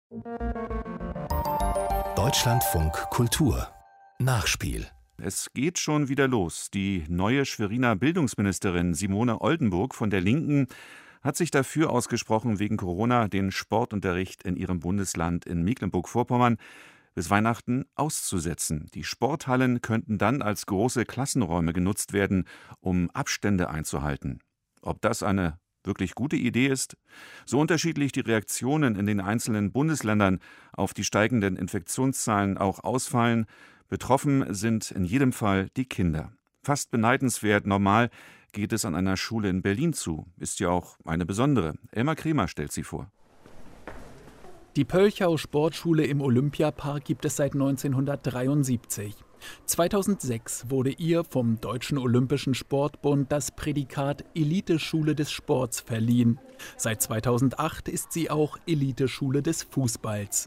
Deutschlandfunk Kultur Nachspiel. Es geht schon wieder los. Die neue Schweriner Bildungsministerin Simone Oldenburg von der Linken hat sich dafür ausgesprochen, wegen Corona den Sportunterricht in ihrem Bundesland in Mecklenburg-Vorpommern bis Weihnachten auszusetzen. Die Sporthallen könnten dann als große Klassenräume genutzt werden, um Abstände einzuhalten. Ob das eine wirklich gute Idee ist? So unterschiedlich die Reaktionen in den einzelnen Bundesländern auf die steigenden Infektionszahlen auch ausfallen, betroffen sind in jedem Fall die Kinder. Fast beneidenswert normal geht es an einer Schule in Berlin zu. Ist ja auch eine besondere. Elmar Kremer stellt sie vor. Die Pölchau-Sportschule im Olympiapark gibt es seit 1973. 2006 wurde ihr vom Deutschen Olympischen Sportbund das Prädikat Eliteschule des Sports verliehen. Seit 2008 ist sie auch Eliteschule des Fußballs.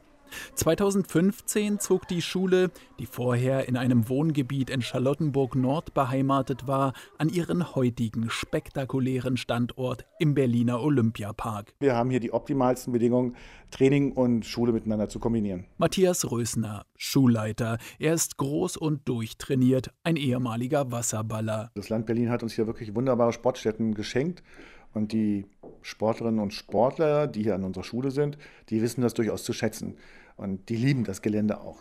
2015 zog die Schule, die vorher in einem Wohngebiet in Charlottenburg-Nord beheimatet war, an ihren heutigen spektakulären Standort im Berliner Olympiapark. Wir haben hier die optimalsten Bedingungen, Training und Schule miteinander zu kombinieren. Matthias Rösner, Schulleiter. Er ist groß und durchtrainiert, ein ehemaliger Wasserballer. Das Land Berlin hat uns hier wirklich wunderbare Sportstätten geschenkt. Und die Sportlerinnen und Sportler, die hier an unserer Schule sind, die wissen das durchaus zu schätzen. Und die lieben das Gelände auch.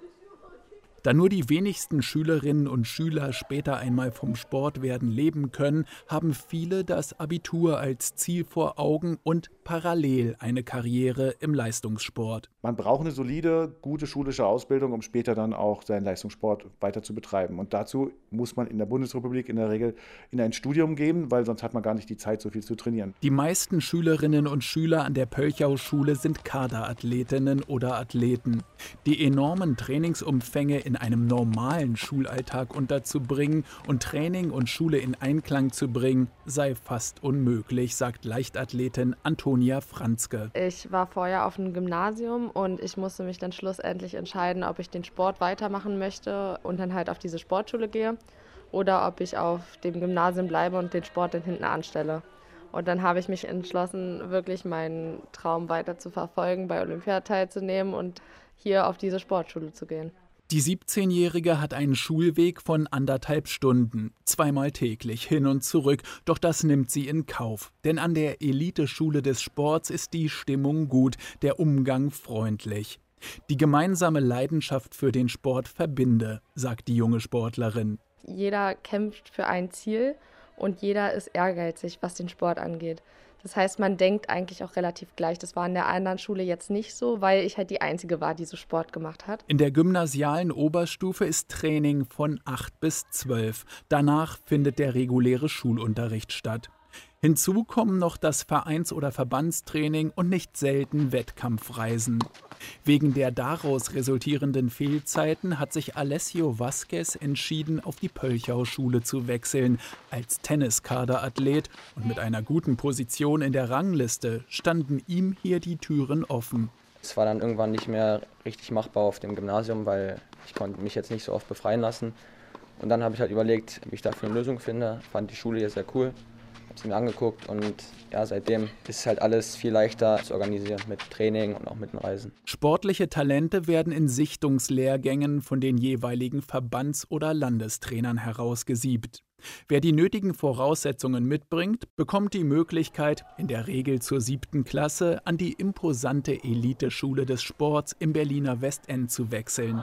Da nur die wenigsten Schülerinnen und Schüler später einmal vom Sport werden leben können, haben viele das Abitur als Ziel vor Augen und parallel eine Karriere im Leistungssport. Man braucht eine solide, gute schulische Ausbildung, um später dann auch seinen Leistungssport weiter zu betreiben. Und dazu muss man in der Bundesrepublik in der Regel in ein Studium gehen, weil sonst hat man gar nicht die Zeit, so viel zu trainieren. Die meisten Schülerinnen und Schüler an der Pölchau-Schule sind Kaderathletinnen oder Athleten. Die enormen Trainingsumfänge in einem normalen Schulalltag unterzubringen und Training und Schule in Einklang zu bringen, sei fast unmöglich, sagt Leichtathletin Antonia Franzke. Ich war vorher auf einem Gymnasium und ich musste mich dann schlussendlich entscheiden, ob ich den Sport weitermachen möchte und dann halt auf diese Sportschule gehe oder ob ich auf dem Gymnasium bleibe und den Sport dann hinten anstelle. Und dann habe ich mich entschlossen, wirklich meinen Traum weiter zu verfolgen, bei Olympia teilzunehmen und hier auf diese Sportschule zu gehen. Die 17-Jährige hat einen Schulweg von 1,5 Stunden, zweimal täglich hin und zurück. Doch das nimmt sie in Kauf. Denn an der Eliteschule des Sports ist die Stimmung gut, der Umgang freundlich. Die gemeinsame Leidenschaft für den Sport verbinde, sagt die junge Sportlerin. Jeder kämpft für ein Ziel und jeder ist ehrgeizig, was den Sport angeht. Das heißt, man denkt eigentlich auch relativ gleich. Das war in der anderen Schule jetzt nicht so, weil ich halt die Einzige war, die so Sport gemacht hat. In der gymnasialen Oberstufe ist Training von 8 bis 12. Danach findet der reguläre Schulunterricht statt. Hinzu kommen noch das Vereins- oder Verbandstraining und nicht selten Wettkampfreisen. Wegen der daraus resultierenden Fehlzeiten hat sich Alessio Vasquez entschieden, auf die Pölchau-Schule zu wechseln. Als Tenniskaderathlet und mit einer guten Position in der Rangliste standen ihm hier die Türen offen. Es war dann irgendwann nicht mehr richtig machbar auf dem Gymnasium, weil ich konnte mich jetzt nicht so oft befreien lassen. Und dann habe ich halt überlegt, wie ich dafür eine Lösung finde. Fand die Schule hier sehr cool. Habe sie mir angeguckt und ja, seitdem ist halt alles viel leichter zu organisieren mit Training und auch mit den Reisen. Sportliche Talente werden in Sichtungslehrgängen von den jeweiligen Verbands- oder Landestrainern herausgesiebt. Wer die nötigen Voraussetzungen mitbringt, bekommt die Möglichkeit, in der Regel zur 7. Klasse an die imposante Eliteschule des Sports im Berliner Westend zu wechseln.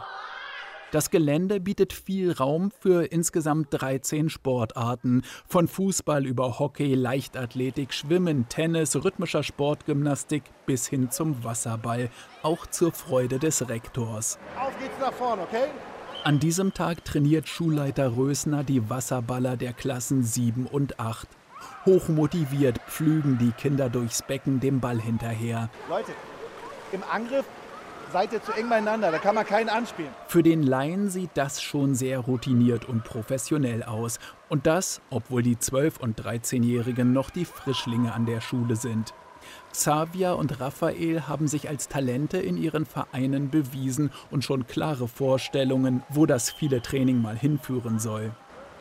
Das Gelände bietet viel Raum für insgesamt 13 Sportarten. Von Fußball über Hockey, Leichtathletik, Schwimmen, Tennis, rhythmischer Sportgymnastik bis hin zum Wasserball. Auch zur Freude des Rektors. Auf geht's nach vorne, okay? An diesem Tag trainiert Schulleiter Rösner die Wasserballer der Klassen 7 und 8. Hochmotiviert pflügen die Kinder durchs Becken dem Ball hinterher. Leute, im Angriff seid ihr zu eng beieinander, da kann man keinen anspielen. Für den Laien sieht das schon sehr routiniert und professionell aus. Und das, obwohl die 12- und 13-Jährigen noch die Frischlinge an der Schule sind. Xavier und Raphael haben sich als Talente in ihren Vereinen bewiesen und schon klare Vorstellungen, wo das viele Training mal hinführen soll.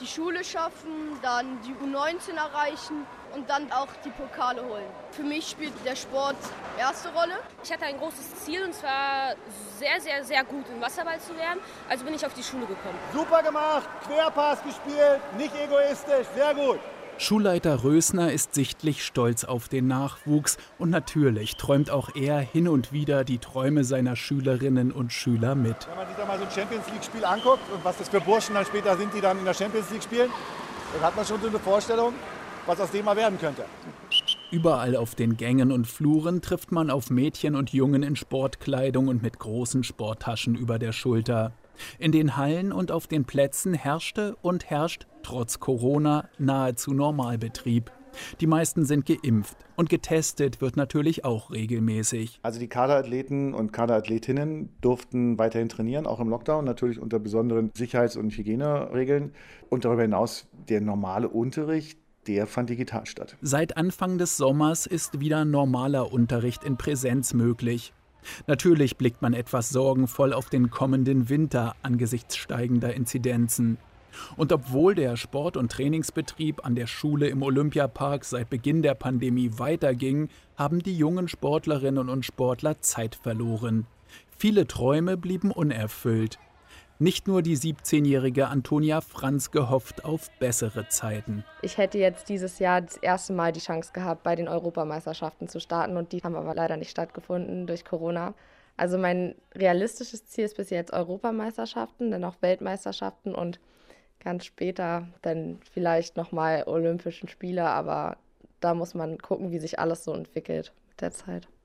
die Schule schaffen, dann die U19 erreichen und dann auch die Pokale holen. Für mich spielt der Sport erste Rolle. Ich hatte ein großes Ziel und zwar sehr, sehr, sehr gut im Wasserball zu werden. Also bin ich auf die Schule gekommen. Super gemacht, Querpass gespielt, nicht egoistisch, sehr gut. Schulleiter Rösner ist sichtlich stolz auf den Nachwuchs und natürlich träumt auch er hin und wieder die Träume seiner Schülerinnen und Schüler mit. Wenn man sich da mal so ein Champions-League-Spiel anguckt und was das für Burschen dann später sind, die dann in der Champions-League spielen, dann hat man schon so eine Vorstellung, was aus dem mal werden könnte. Überall auf den Gängen und Fluren trifft man auf Mädchen und Jungen in Sportkleidung und mit großen Sporttaschen über der Schulter. In den Hallen und auf den Plätzen herrschte und herrscht trotz Corona nahezu Normalbetrieb. Die meisten sind geimpft und getestet wird natürlich auch regelmäßig. Also die Kaderathleten und Kaderathletinnen durften weiterhin trainieren, auch im Lockdown, natürlich unter besonderen Sicherheits- und Hygieneregeln. Und darüber hinaus der normale Unterricht, der fand digital statt. Seit Anfang des Sommers ist wieder normaler Unterricht in Präsenz möglich. Natürlich blickt man etwas sorgenvoll auf den kommenden Winter angesichts steigender Inzidenzen. Und obwohl der Sport- und Trainingsbetrieb an der Schule im Olympiapark seit Beginn der Pandemie weiterging, haben die jungen Sportlerinnen und Sportler Zeit verloren. Viele Träume blieben unerfüllt. Nicht nur die 17-jährige Antonia Franz gehofft auf bessere Zeiten. Ich hätte jetzt dieses Jahr das erste Mal die Chance gehabt, bei den Europameisterschaften zu starten und die haben aber leider nicht stattgefunden durch Corona. Also mein realistisches Ziel ist bis jetzt Europameisterschaften, dann auch Weltmeisterschaften und ganz später dann vielleicht nochmal Olympischen Spiele, aber da muss man gucken, wie sich alles so entwickelt mit der Zeit.